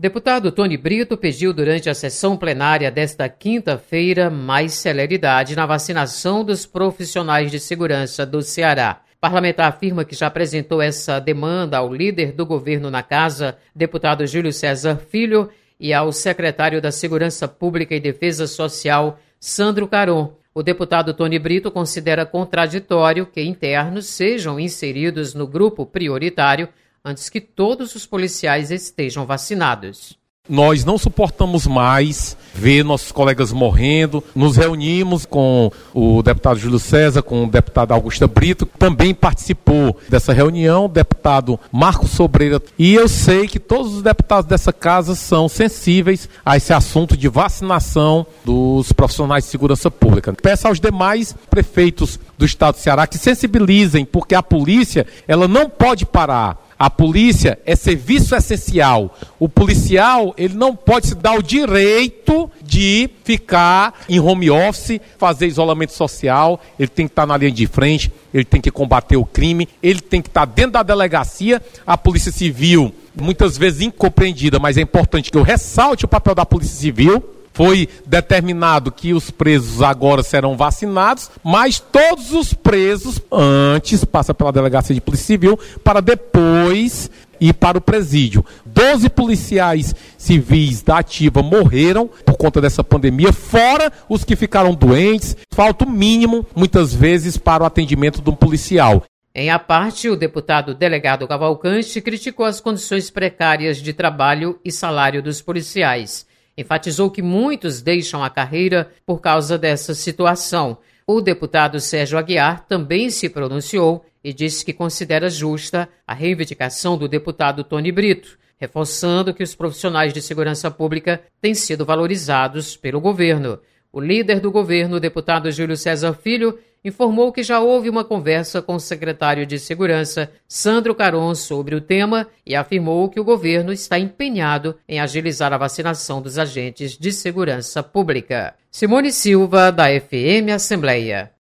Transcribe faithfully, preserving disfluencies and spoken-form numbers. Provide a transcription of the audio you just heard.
Deputado Tony Brito pediu durante a sessão plenária desta quinta-feira mais celeridade na vacinação dos profissionais de segurança do Ceará. O parlamentar afirma que já apresentou essa demanda ao líder do governo na casa, deputado Júlio César Filho, e ao secretário da Segurança Pública e Defesa Social, Sandro Caron. O deputado Tony Brito considera contraditório que internos sejam inseridos no grupo prioritário antes que todos os policiais estejam vacinados. Nós não suportamos mais ver nossos colegas morrendo. Nos reunimos com o deputado Júlio César, com o deputado Augusta Brito, que também participou dessa reunião, o deputado Marcos Sobreira. E eu sei que todos os deputados dessa casa são sensíveis a esse assunto de vacinação dos profissionais de segurança pública. Peço aos demais prefeitos do estado do Ceará que sensibilizem, porque a polícia ela não pode parar. A polícia é serviço essencial. O policial, ele não pode se dar o direito de ficar em home office, fazer isolamento social. Ele tem que estar na linha de frente, ele tem que combater o crime, ele tem que estar dentro da delegacia. A Polícia Civil, muitas vezes incompreendida, mas é importante que eu ressalte o papel da Polícia Civil. Foi determinado que os presos agora serão vacinados, mas todos os presos antes passam pela delegacia de Polícia Civil para depois ir para o presídio. Doze policiais civis da ativa morreram por conta dessa pandemia, fora os que ficaram doentes. Falta o mínimo, muitas vezes, para o atendimento de um policial. Em a parte, o deputado delegado Cavalcante criticou as condições precárias de trabalho e salário dos policiais. Enfatizou que muitos deixam a carreira por causa dessa situação. O deputado Sérgio Aguiar também se pronunciou e disse que considera justa a reivindicação do deputado Tony Brito, reforçando que os profissionais de segurança pública têm sido valorizados pelo governo. O líder do governo, o deputado Júlio César Filho, informou que já houve uma conversa com o secretário de Segurança, Sandro Caron, sobre o tema e afirmou que o governo está empenhado em agilizar a vacinação dos agentes de segurança pública. Simone Silva, da F M Assembleia.